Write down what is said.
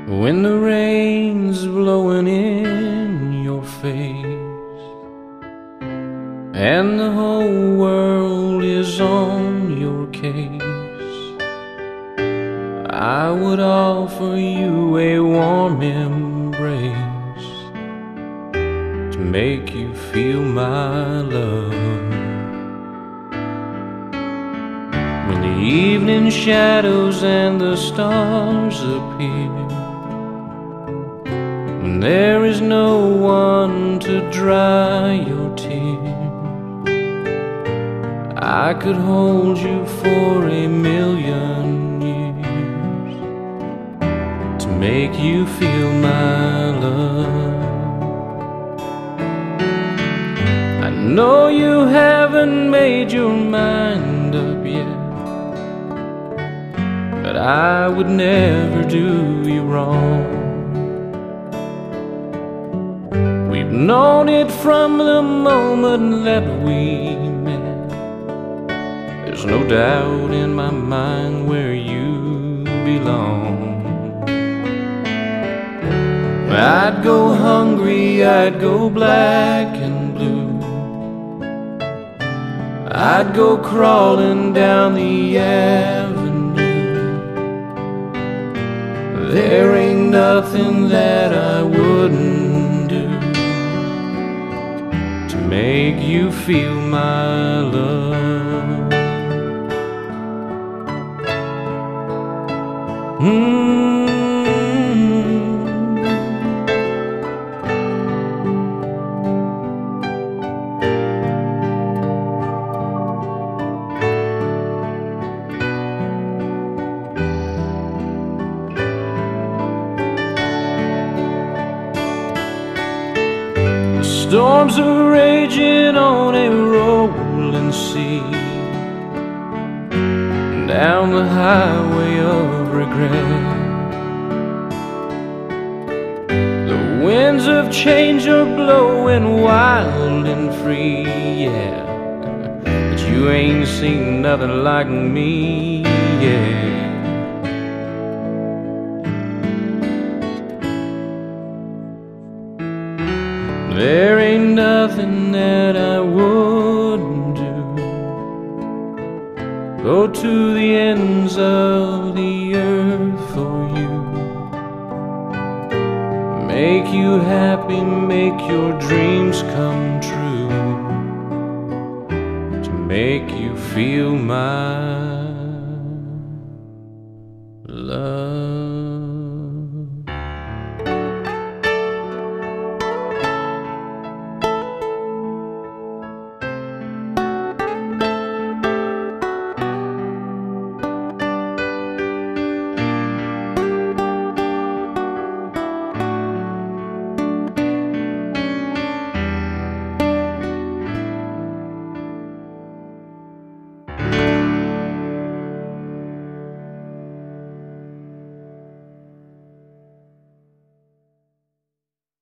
When the rain's blowing in your face and the whole world is on your case, I would offer you a warm embrace to make you feel my love. When the evening shadows and the stars appear, when there is no one to dry your tears, I could hold you for 1,000,000 years to make you feel my love. I know you haven't made your mind up yet, but I would never do you wrong. We've known it from the moment that we met. There's no doubt in my mind where you belong. I'd go hungry, I'd go black and blue, I'd go crawling down the avenue. There ain't nothing that I wouldn't do to make you feel my love. Storms are raging on a rolling sea, down the highway of regret. The winds of change are blowing wild and free, yeah, but you ain't seen nothing like me yet. There ain't nothing that I wouldn't do. Go to the ends of the earth for you. Make you happy, make your dreams come true, to make you feel my